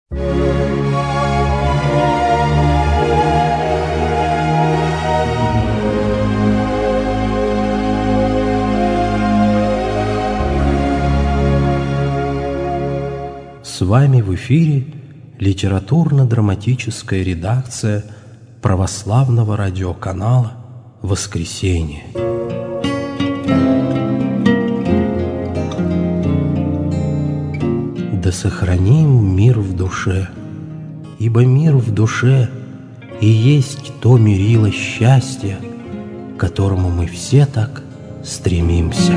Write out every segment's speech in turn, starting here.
С вами в эфире литературно-драматическая редакция православного радиоканала «Воскресенье». Да сохраним мир в душе, ибо мир в душе и есть то мерило счастья, к которому мы все так стремимся.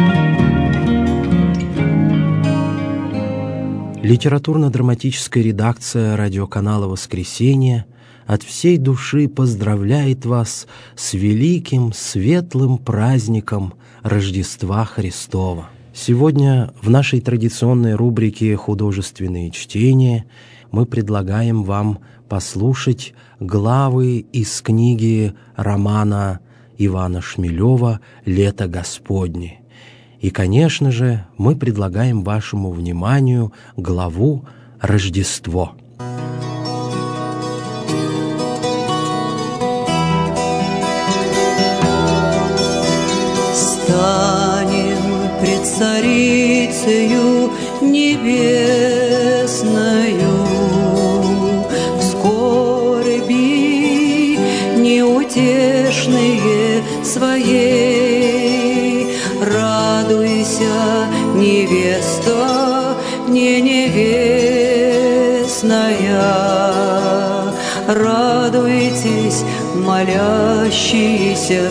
Литературно-драматическая редакция радиоканала «Воскресенье» от всей души поздравляет вас с великим светлым праздником Рождества Христова. Сегодня в нашей традиционной рубрике «Художественные чтения» мы предлагаем вам послушать главы из книги романа Ивана Шмелева «Лето Господне». И, конечно же, мы предлагаем вашему вниманию главу «Рождество». Станем пред Царицею Небесною, в скорби неутешные своей. Радуйся, невеста, не невестная, радуйтесь, молящиеся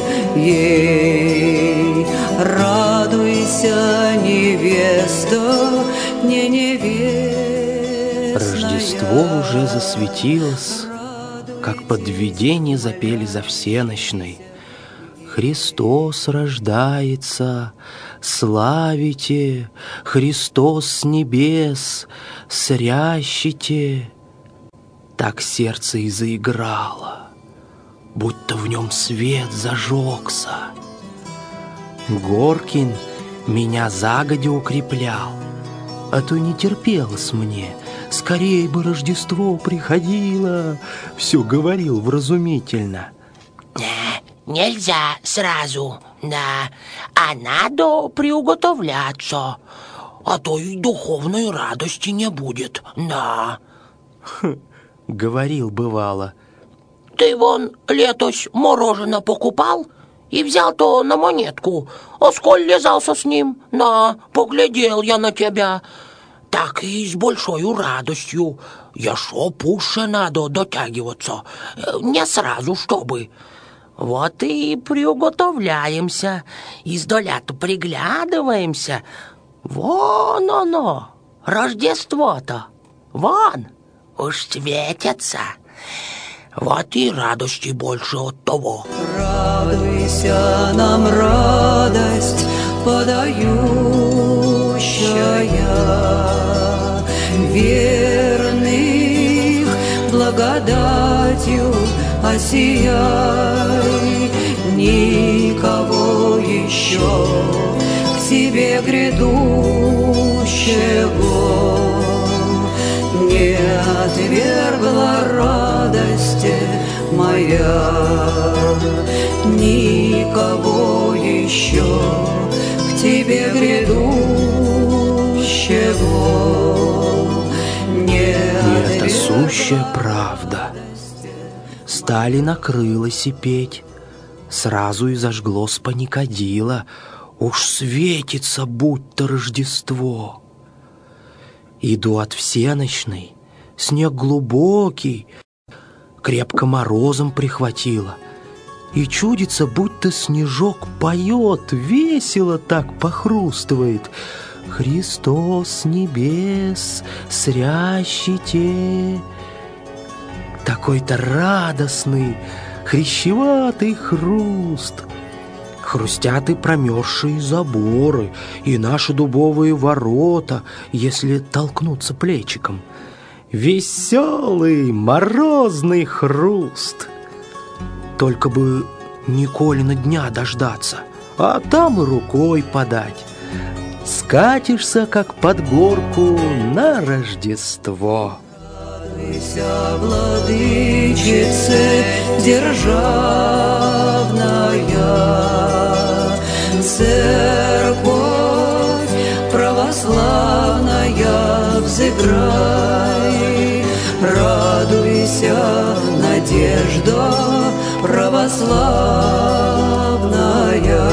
ей. Радуйся, невеста, не невестная. Рождество уже засветилось, как под видение запели за всенощной. Христос рождается, славите, Христос с небес, срящите. Так сердце и заиграло, будто в нем свет зажегся. Горкин меня загодя укреплял, а то не терпелось мне, скорее бы Рождество приходило, все говорил вразумительно. Нельзя сразу, да, а надо приуготовляться, а то и духовной радости не будет, да. Говорил бывало. Ты вон летось мороженое покупал и взял-то на монетку, а сколь лизался с ним, да, поглядел я на тебя, так и с большой радостью. Еще пуще надо дотягиваться, не сразу, чтобы... Вот и приуготовляемся, издалека приглядываемся. Вон оно, Рождество-то, вон, уж светится. Вот и радости больше от того. Радуйся нам, радость подающая, верных благодатью осияй. Никого еще к себе грядущего не отвергла радости моя. Никого еще к тебе грядущего не отвергла. И это сущая правда. Стали накрылось и петь, сразу и зажглось паникадило, уж светится, будто Рождество. Иду от всенощной, снег глубокий, крепко морозом прихватило, и чудится, будто снежок поет, весело так похрустывает. Христос с небес срящите. Такой-то радостный, хрящеватый хруст. Хрустят и промерзшие заборы, и наши дубовые ворота, если толкнуться плечиком. Веселый, морозный хруст. Только бы Николина дня дождаться, а там и рукой подать. Скатишься, как под горку, на Рождество. Радуйся, владычице державная, церковь православная, взыграй. Радуйся, надежда православная,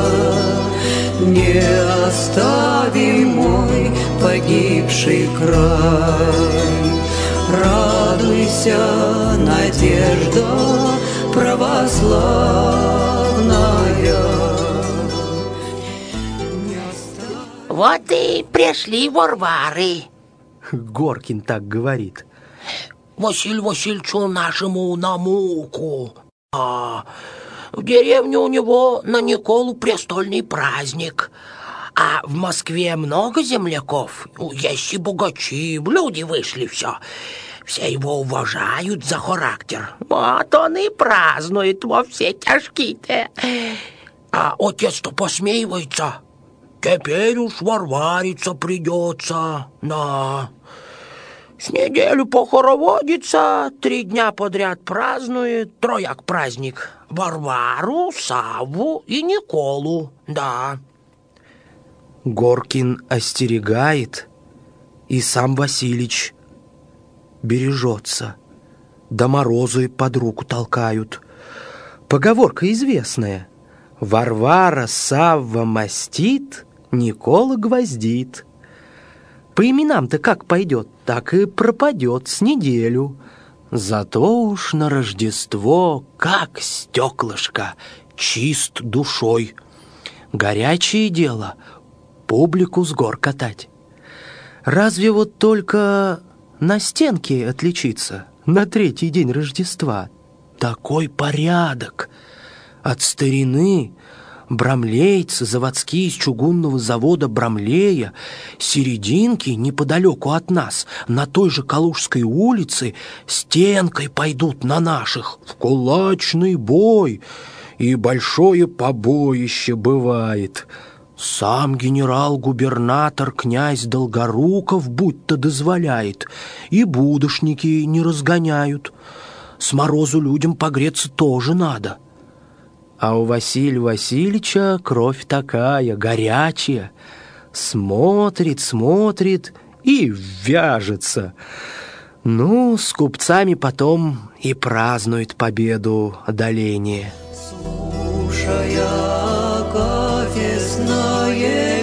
не оставим мой погибший край. Радуйся, надежда православная. Вот и пришли Варвары. Горкин так говорит. Василию Васильевичу нашему на муку. В деревне у него на Николу престольный праздник. А в Москве много земляков. Есть и богачи, люди вышли все. Все его уважают за характер. Вот он и празднует во все тяжкие-то. А отец-то посмеивается. Теперь уж Варвариться придется. Да. С неделю похороводится, 3 дня подряд празднует. Трояк праздник. Варвару, Савву и Николу. Да. Горкин остерегает, и сам Василич бережется. Да морозы под руку толкают. Поговорка известная: Варвара Савва мастит, Никола гвоздит. По именам-то как пойдет, так и пропадет с неделю. Зато уж на Рождество, как стеклышко, чист душой. Горячее дело публику с гор катать. Разве вот только на стенке отличиться на 3-й день Рождества? Такой порядок! От старины брамлейцы, заводские из чугунного завода Брамлея, серединки неподалеку от нас, на той же Калужской улице, стенкой пойдут на наших в кулачный бой, и большое побоище бывает. Сам генерал-губернатор князь Долгоруков будто дозволяет, и будошники не разгоняют. С морозу людям погреться тоже надо. А у Василия Васильевича кровь такая, горячая. Смотрит, смотрит и вяжется. Ну, с купцами потом и празднует победу одоления. Слушая кафесное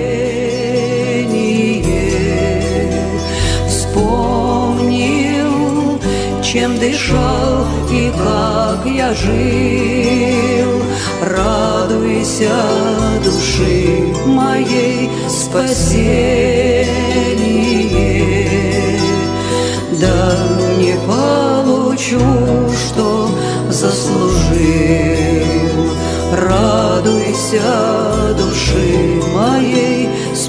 пение, вспомнил, чем дышал и как я жил. Радуйся, души моей, спасение. Да не получу, что заслужил. Радуйся, души моей,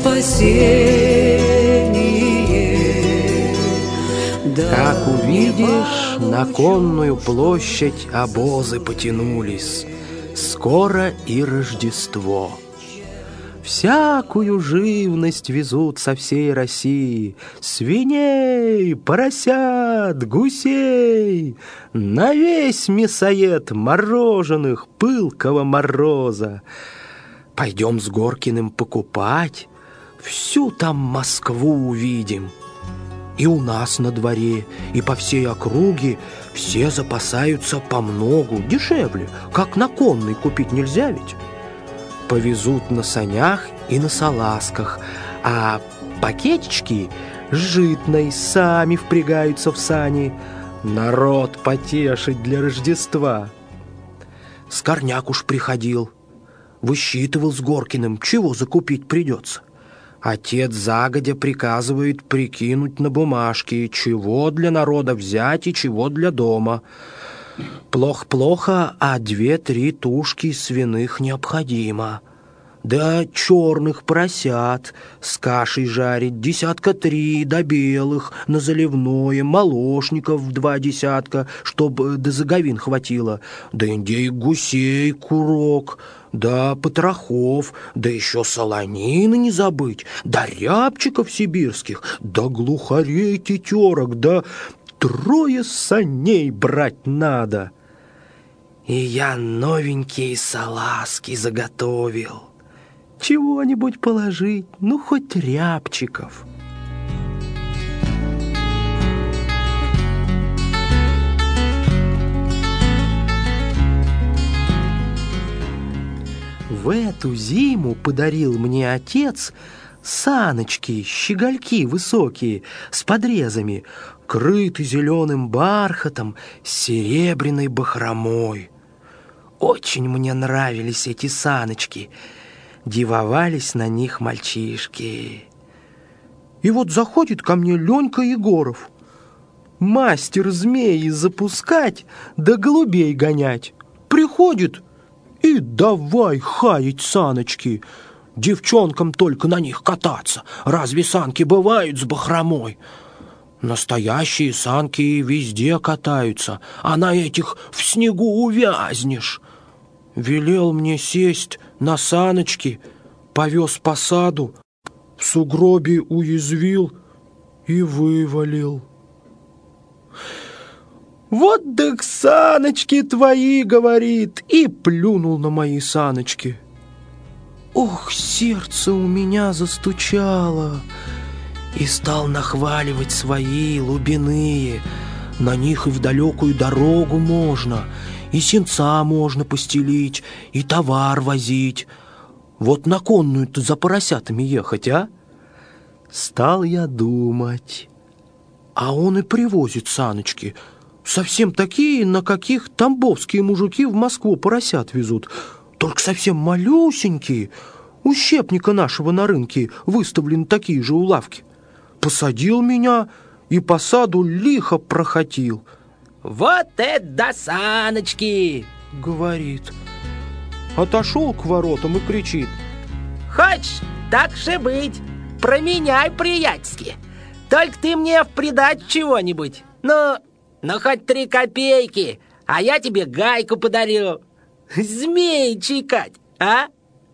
спасение. Да как увидишь, на Конную площадь обозы потянулись. Скоро и Рождество. Всякую живность везут со всей России: свиней, поросят, гусей, на весь мясоед мороженых пылкого мороза. Пойдем с Горкиным покупать, всю там Москву увидим. И у нас на дворе, и по всей округе все запасаются помногу, дешевле, как на Конной купить нельзя ведь. Повезут на санях и на салазках, а пакетички с житной сами впрягаются в сани. Народ потешить для Рождества. Скорняк уж приходил, высчитывал с Горкиным, чего закупить придется. Отец загодя приказывает прикинуть на бумажке, чего для народа взять и чего для дома. Плохо-плохо, а 2-3 тушки свиных необходимо. да черных поросят с кашей жарить 3 до белых на заливное, молочников 2 десятка, чтоб до заговин хватило, да индейк гусей курок, да потрохов, да еще солонины не забыть, да рябчиков сибирских, да глухарей тетерок, да 3 саней брать надо. И я новенькие салазки заготовил. Чего-нибудь положить, ну хоть рябчиков. В эту зиму подарил мне отец саночки, щегольки высокие, с подрезами, крыты зеленым бархатом, с серебряной бахромой. Очень мне нравились эти саночки. Дивовались на них мальчишки. И вот заходит ко мне Ленька Егоров, мастер змеи запускать да голубей гонять. Приходит и давай хаять саночки. Девчонкам только на них кататься. Разве санки бывают с бахромой? Настоящие санки везде катаются, а на этих в снегу увязнешь. Велел мне сесть на саночки, повез по саду, в сугробе уязвил и вывалил. «Вот так саночки твои, — говорит, — и плюнул на мои саночки. Ох, сердце у меня застучало, и стал нахваливать свои лубяные. На них и в далекую дорогу можно, и сенца можно постелить, и товар возить. Вот на конную-то за поросятами ехать, а? Стал я думать. А он и привозит саночки, совсем такие, на каких тамбовские мужики в Москву поросят везут, только совсем малюсенькие. У щепника нашего на рынке выставлены такие же у лавки. Посадил меня и по саду лихо прохотил. «Вот это да саночки!» — говорит. Отошел к воротам и кричит. «Хочешь, так же быть, променяй приятельски. Только ты мне в придачу чего-нибудь. Ну, хоть 3 копейки, а я тебе гайку подарю. Змей чайкать, а?»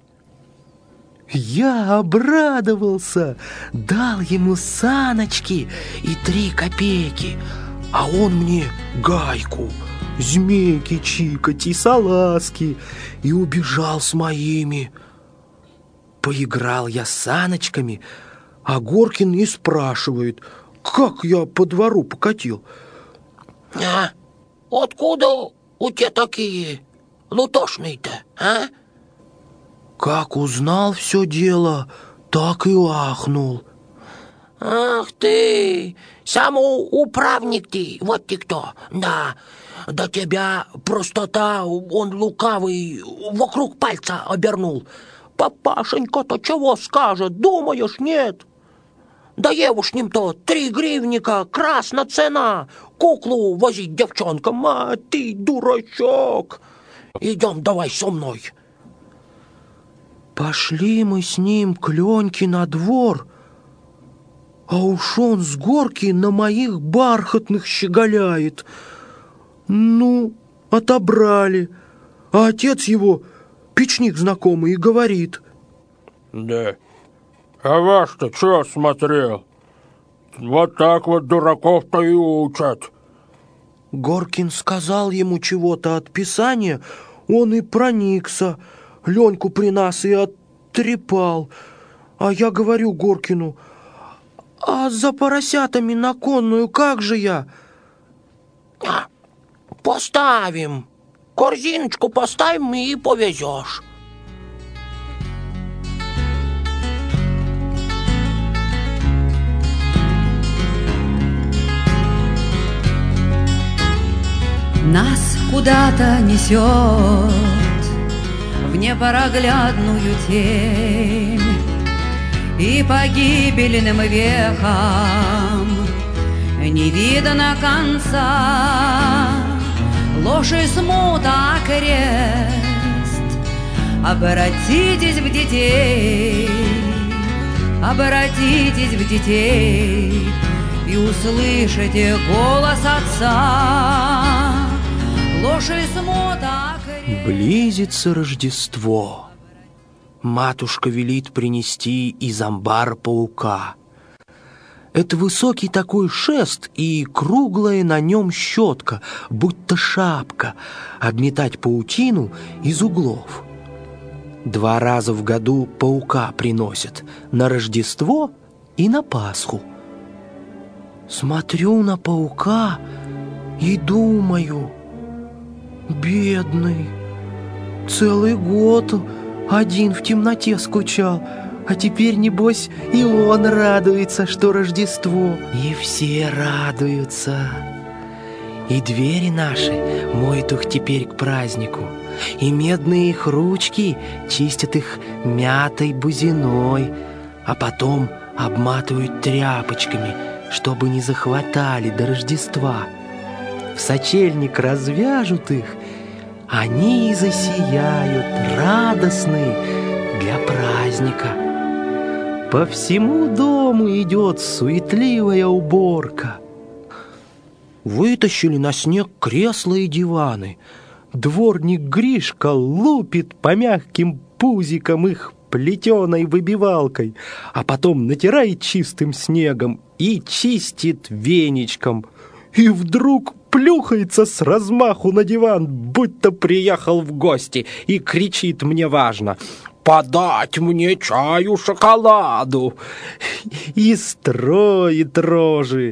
Я обрадовался, дал ему саночки и 3 копейки, а он мне гайку, змейки чикать и салазки, и убежал с моими. Поиграл я с саночками, а Горкин и спрашивает, как я по двору покатил. «А откуда у тебя такие лутошные-то, а?» Как узнал все дело, так и ахнул. «Ах ты, самоуправник ты, вот ты кто, да. Да тебя простота, он лукавый, вокруг пальца обернул. Папашенька-то чего скажет, думаешь, нет? Да евушним-то 3 гривника, красна цена, куклу возить девчонкам, а ты дурачок. Идем давай со мной». Пошли мы с ним к Леньке на двор, а уж он с горки на моих бархатных щеголяет. Ну, отобрали, а отец его, печник знакомый, и говорит. «Да, а ваш-то что смотрел? Вот так вот дураков-то и учат». Горкин сказал ему чего-то от писания, он и проникся, Леньку при нас и оттрепал. А я говорю Горкину, а за поросятами на конную как же я? Поставим, корзиночку поставим и повезешь. Нас куда-то несет в непроглядную тень, и погибельным вехам не видно конца. Ложь и смута крест обратитесь в детей, обратитесь в детей и услышите голос отца. Ложь и смота. Близится Рождество. Матушка велит принести из амбара паука. Это высокий такой шест и круглая на нем щетка, будто шапка, обметать паутину из углов. 2 раза в году паука приносят, на Рождество и на Пасху. Смотрю на паука и думаю: бедный, целый год один в темноте скучал, а теперь, небось, и он радуется, что Рождество. И все радуются. И двери наши моют их теперь к празднику, и медные их ручки чистят их мятой бузиной, а потом обматывают тряпочками, чтобы не захватали до Рождества. В сочельник развяжут их, они и засияют, радостные для праздника. По всему дому идет суетливая уборка. Вытащили на снег кресла и диваны. Дворник Гришка лупит по мягким пузикам их плетеной выбивалкой, а потом натирает чистым снегом и чистит веничком. И вдруг плюхается с размаху на диван, будто приехал в гости, и кричит мне важно: «Подать мне чаю, шоколаду!» И строит рожи.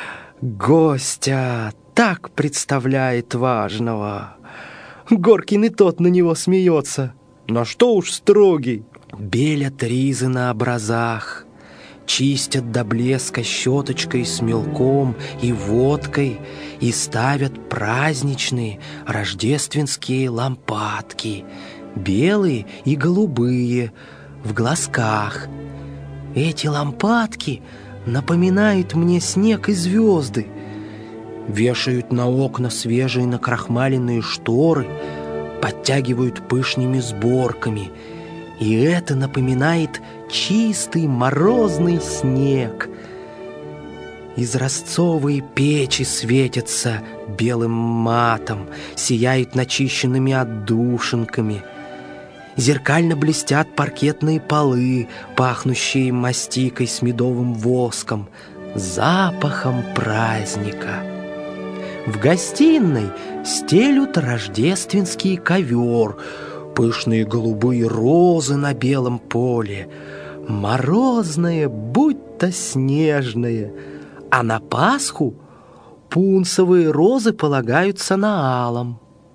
Гостя так представляет важного. Горкин и тот на него смеется. Но что уж строгий. Белят ризы на образах, чистят до блеска щеточкой с мелком и водкой и ставят праздничные рождественские лампадки, белые и голубые, в глазках. Эти лампадки напоминают мне снег и звезды. Вешают на окна свежие накрахмаленные шторы, подтягивают пышными сборками. И это напоминает чистый морозный снег. Изразцовые печи светятся белым матом, сияют начищенными отдушинками. Зеркально блестят паркетные полы, пахнущие мастикой с медовым воском, запахом праздника. В гостиной стелют рождественский ковер, пышные голубые розы на белом поле, морозное, будто снежное, а на Пасху пунцовые розы полагаются на алом.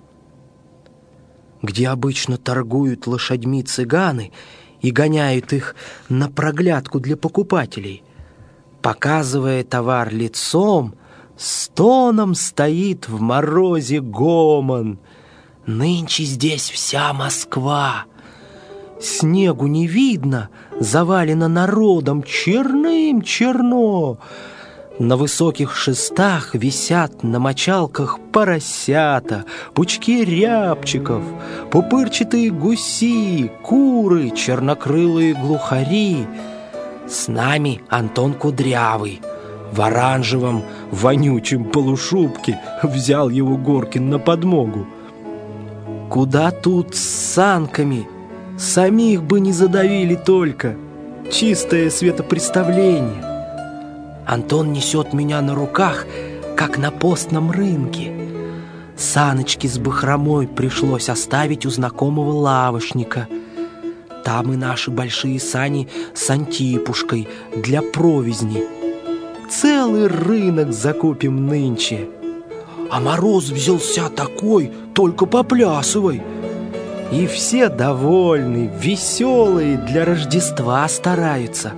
Где обычно торгуют лошадьми цыганы и гоняют их на проглядку для покупателей, показывая товар лицом, стоном стоит в морозе гомон. Нынче здесь вся Москва. Снегу не видно, завалено народом, черным черно. На высоких шестах висят на мочалках поросята, пучки рябчиков, пупырчатые гуси, куры, чернокрылые глухари. С нами Антон Кудрявый. В оранжевом вонючем полушубке взял его Горкин на подмогу. Куда тут с санками? Самих бы не задавили только. Чистое светопреставление. Антон несет меня на руках, как на постном рынке. Саночки с бахромой пришлось оставить у знакомого лавочника. Там и наши большие сани с антипушкой для провизни. Целый рынок закупим нынче. А мороз взялся такой, только поплясывай. И все довольны, веселые, для Рождества стараются.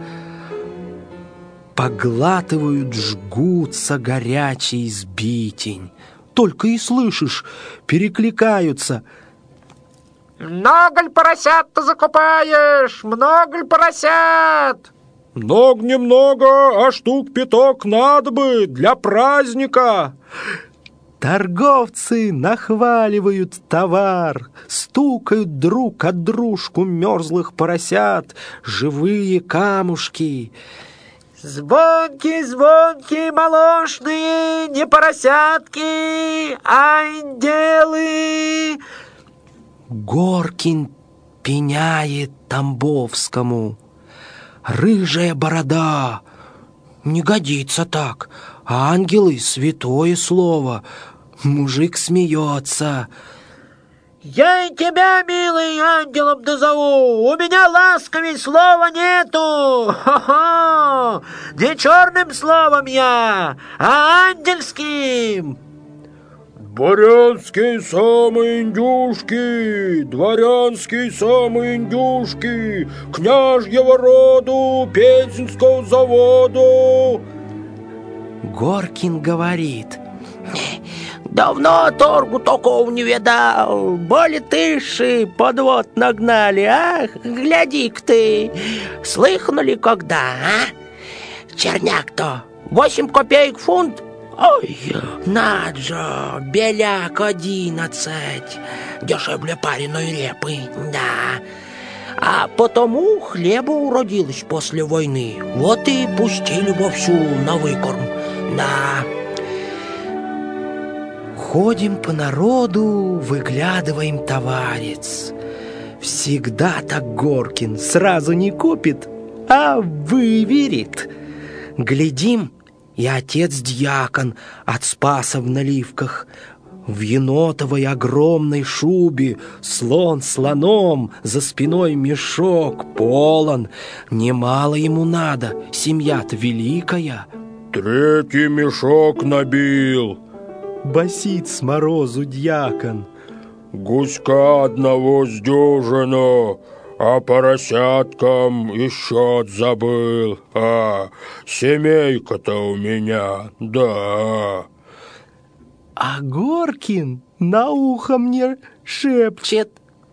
Поглатывают, жгутся горячий сбитень. Только и слышишь, перекликаются: «Много ли поросят ты закупаешь? Много ли поросят?» «Много немного, а штук 5 надо бы для праздника». Торговцы нахваливают товар, стукают друг от дружку мерзлых поросят, живые камушки. Звонкие, звонкие, молочные, не поросятки, а ангелы. Горкин пеняет Тамбовскому. Рыжая борода. Не годится так. Ангелы — святое слово. Мужик смеется. Я и тебя, милый, ангелом назову. У меня ласковей слова нету. Хо-хо! Не черным словом я, а ангельским. Дворянские самые индюшки, дворянские самые индюшки, княжьего роду, Пензенского заводу. Горкин говорит: давно торгу такого не видал. Боли тыши подвод нагнали, ах, гляди-ка ты. Слыхнули когда, а? Черняк-то 8 копеек фунт. Ой, над же, беляк 11. Дешевле пареной репы, да. А потому хлеба уродилось после войны. Вот и пустили вовсю на выкорм, да. Ходим по народу, выглядываем товарец. Всегда так Горкин, сразу не купит, а выверит. Глядим, и отец-дьякон от Спаса в наливках, в енотовой огромной шубе, слон слоном, за спиной мешок полон. Немало ему надо, семья-то великая. 3-й мешок набил. Басит с морозу дьякон. Гуська одного с дюжину, а поросяткам и счет забыл. А семейка-то у меня, да. А Горкин на ухо мне шепчет: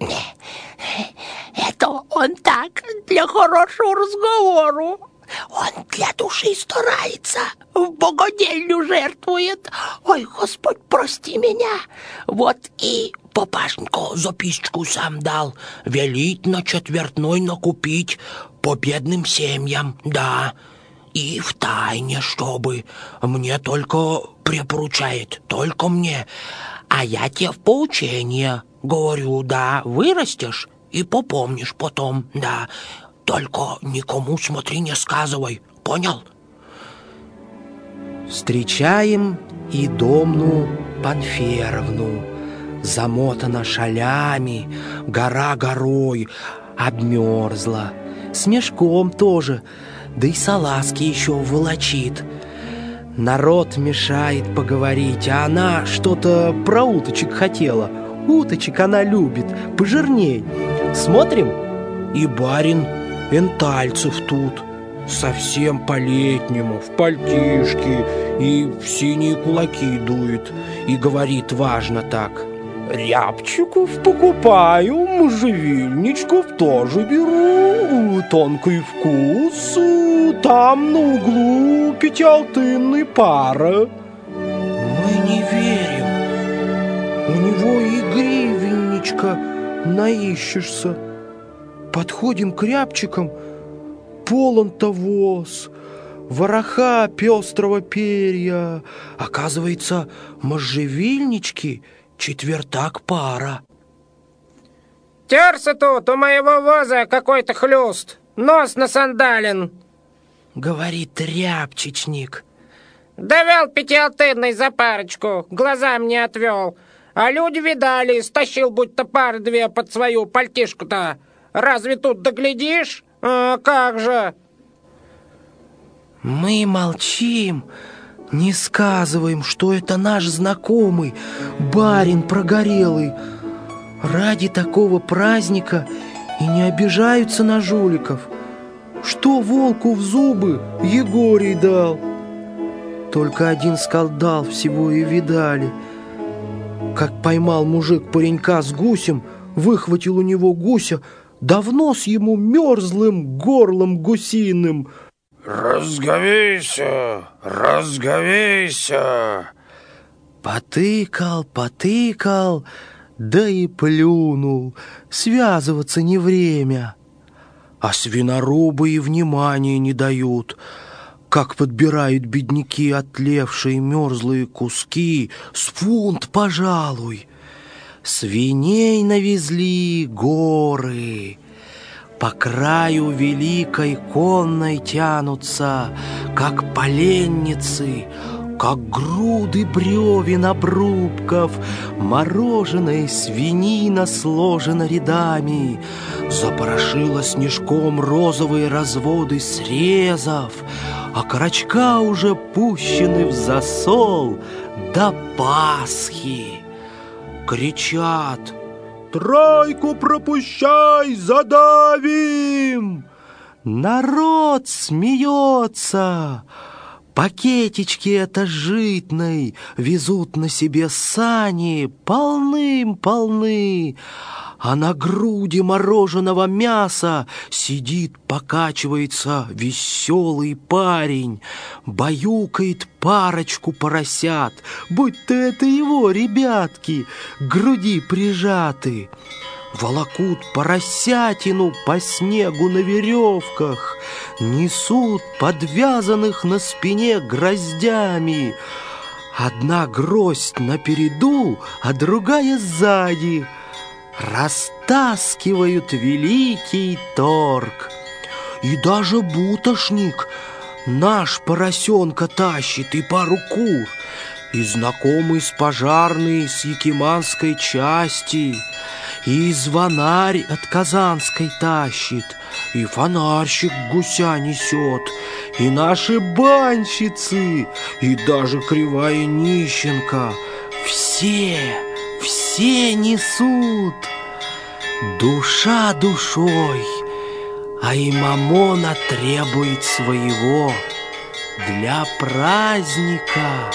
это он так, для хорошего разговора. Он для души старается, в богодельню жертвует. Ой, Господь, прости меня. Вот и папашеньку записочку сам дал. Велит на четвертной накупить по бедным семьям, да. И втайне, чтобы. Мне только препоручает, только мне. А я тебе в поучение говорю, да, вырастешь и попомнишь потом, да. Только никому, смотри, не сказывай, понял? Встречаем и Домну Панферовну. Замотана шалями, гора горой, обмерзла. С мешком тоже, да и салазки еще волочит. Народ мешает поговорить, а она что-то про уточек хотела. Уточек она любит, пожирней. Смотрим, и барин Энтальцев тут, совсем по-летнему, в пальтишке, и в синие кулаки дует, и говорит важно так: рябчиков покупаю, можжевельничков тоже беру, тонкий вкус, там на углу 5-алтынной пара. Мы не верим, у него и гривенничка наищешься. Подходим к рябчикам, полон-то воз, вороха пестрого перья. Оказывается, можжевельнички четвертак пара. Терся тут у моего воза какой-то хлюст, нос насандален, говорит рябчичник. довел 5-алтынной за парочку, глазам не отвел. А люди видали, стащил будто пары 2 под свою пальтишку-то. Разве тут доглядишь? А как же? Мы молчим, не сказываем, что это наш знакомый, барин прогорелый. Ради такого праздника и не обижаются на жуликов. Что волку в зубы Егорий дал? Только один скандал всего и видали. Как поймал мужик паренька с гусем, выхватил у него гуся, да в нос ему мерзлым горлом гусиным. Разговейся, разговейся. Потыкал, потыкал, да и плюнул. Связываться не время. А свинорубы и внимания не дают. Как подбирают бедняки отлевшие мерзлые куски, с фунт, пожалуй. Свиней навезли горы. По краю великой конной тянутся, как поленницы, как груды бревен обрубков. Мороженая свинина сложена рядами, запорошила снежком розовые разводы срезов, а окорочка уже пущены в засол до Пасхи. Кричат: «Тройку пропущай, задавим!» Народ смеется. Пакетички это житной везут на себе сани полным-полны, а на груди мороженого мяса сидит, покачивается веселый парень, баюкает парочку поросят, будто это его ребятки, к груди прижаты. Волокут поросятину по снегу на веревках, несут подвязанных на спине гроздями. Одна гроздь напереду, а другая сзади. Растаскивают великий торг. И даже бутошник наш поросенка тащит и пару кур, и знакомый с пожарной с Якиманской части, и звонарь от Казанской тащит, и фонарщик гуся несет, и наши банщицы, и даже кривая нищенка. Все несут. Душа душой, а и мамона требует своего для праздника.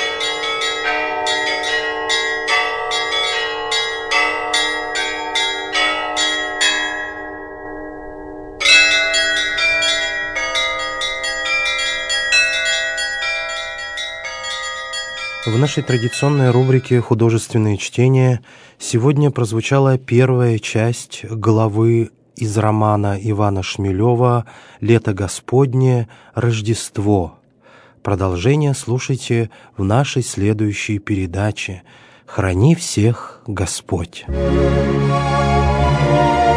В нашей традиционной рубрике «Художественные чтения» сегодня прозвучала первая часть главы из романа Ивана Шмелева «Лето Господне. Рождество». Продолжение слушайте в нашей следующей передаче. Храни всех Господь!